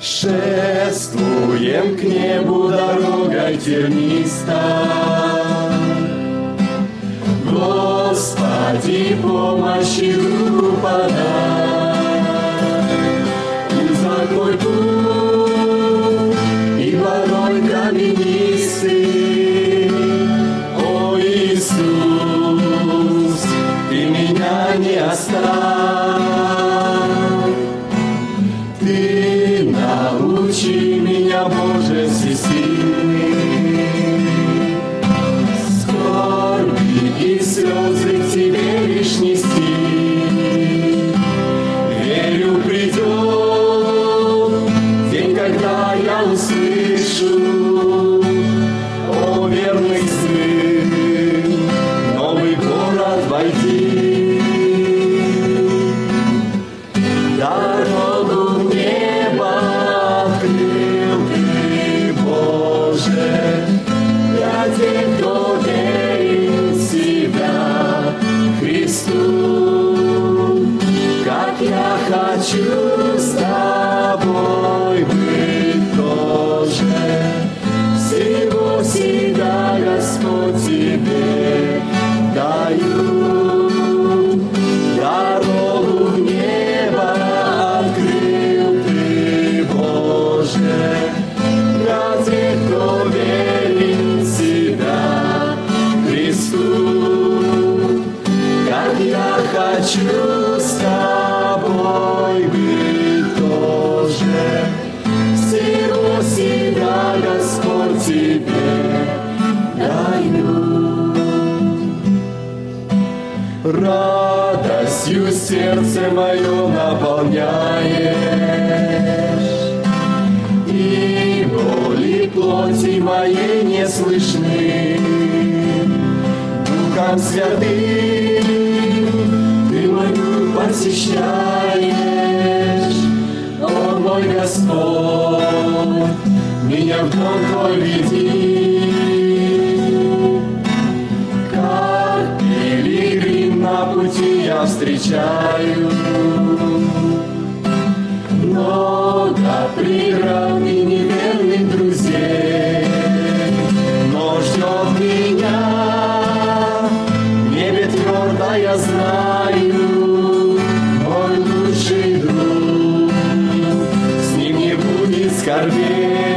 Шествуем к небу дорогой тернистой. Господи, помощи руку подай. Узакой путь и водой каменистый. О, Иисус, Ты меня не оставь. Ты научи меня, Боже, всесильный. И слезы к Тебе лишь нести. Верю, придет день, когда я услышу: о, верный сын, новый город войти. Дорогу в небо открыл Ты, Боже, для тех, кто как я хочу с Тобой быть тоже. Всего себя, Господь, Тебе даю. Дорогу в небо открыл Ты, Боже, для тех, кто верит в себя Христу. Как я хочу с Тобой быть тоже. Всего себя, Господь, Тебе даю. Радостью сердце мое наполняешь, и боли плоти моей не слышны. Духом Святым Ты мой дух посещаешь. О, мой Господь, меня в дом Твой веди. Как пилигрим на пути я встречаю много преград и неверных друзей, но ждет меня я знаю, мой лучший друг, с ним не будет скорбей.